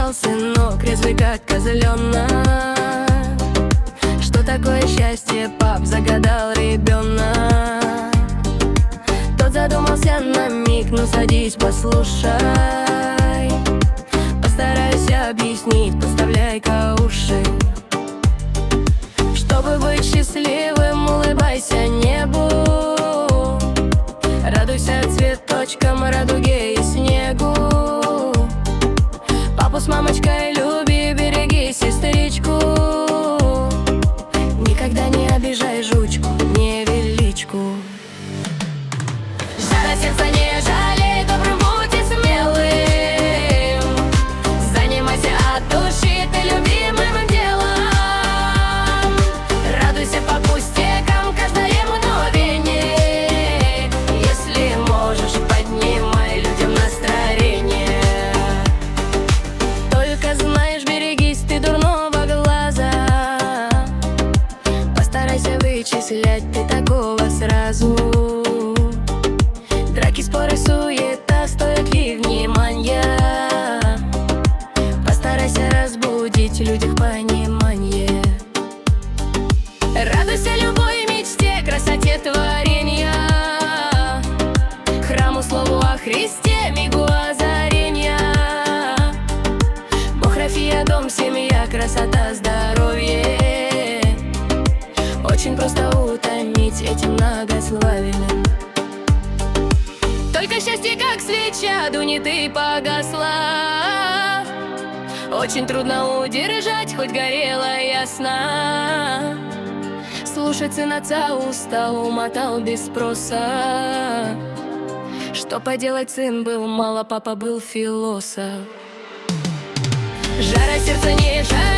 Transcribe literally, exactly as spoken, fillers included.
сказал сынок, резвый как козленок. Что такое счастье, пап, загадал ребенок. Тот задумался на миг, ну садись, послушай. Постараюсь объяснить, подставляй-ка уши. Чтобы быть счастливым, улыбайся небу. Радуйся цветочкам, радуге и снегу. Папу с мамочкой люби, береги сестричку. Никогда не обижай жучку, невеличку. Жара сердца не жалей, добрым будь и смелым. Занимайся от души ты любимым делом. Радуйся по пустякам, каждое мгновение. Если можешь, поднимай людям настроение. Только знаешь, берегись ты дурного глаза. Постарайся вычислять ты такого сразу. Драки, споры, суета, стоят ли внимания? Постарайся разбудить в людях понимание. Радуйся любой мечте, красоте творения. Храму, слову о Христе, мигу озарения. Бог, Рафия, дом, семья, красота, здоровье. Очень просто утомить этим многословием. Только счастье, как свеча, дунет и погасла. Очень трудно удержать, хоть горела ясна. Слушать сын отца устал, умотал без спроса. Что поделать, сын был мало, папа был философ. Жара сердца не жаль.